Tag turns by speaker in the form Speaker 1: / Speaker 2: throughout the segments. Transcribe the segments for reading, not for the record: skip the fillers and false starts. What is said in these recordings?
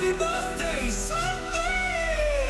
Speaker 1: Happy birthday, Sanjay!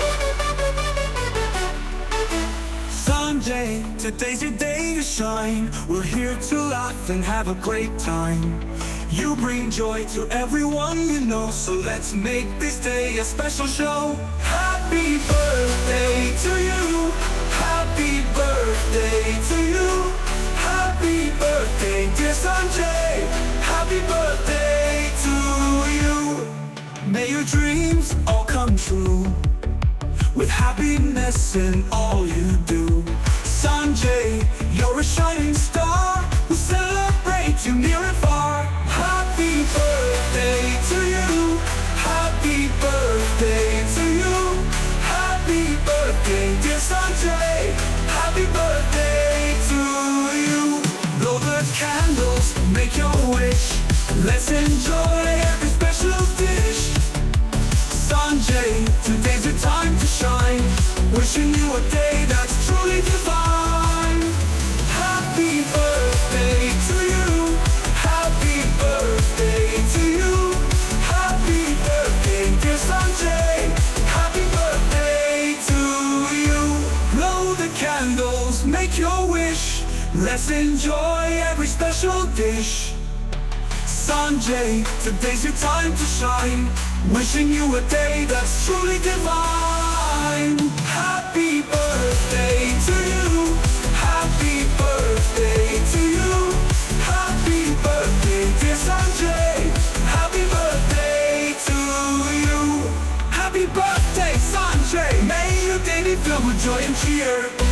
Speaker 1: Sanjay, today's your day to shine. We're here to laugh and have a great time. You bring joy to everyone you know, so let's make this day a special show. Happy birthday to you. Happy birthday to you. Happy birthday, dear Sanjay. Happy birthday to you. May your dreams all come true, with happiness in all you do. Sanjay, you're a shining star. We'll celebrate you near and far. Happy birthday to you. Happy birthday to you. Happy birthday, dear Sanjay. Happy birthday to you. Blow the candles, make your wish. Let's enjoy every special dish. Sanjay, today's your time to shine. Wishing you a day that's truly divine. Happy birthday to you. Happy birthday to you. Happy birthday, dear Sanjay. Happy birthday to you. Blow the candles, make your wish. Let's enjoy every special dish. Sanjay, today's your time to shine. Wishing you a day that's truly divine. Happy birthday to you. Happy birthday to you. Happy birthday, dear Sanjay. Happy birthday to you. Happy birthday, Sanjay. May your day be filled with joy and cheer.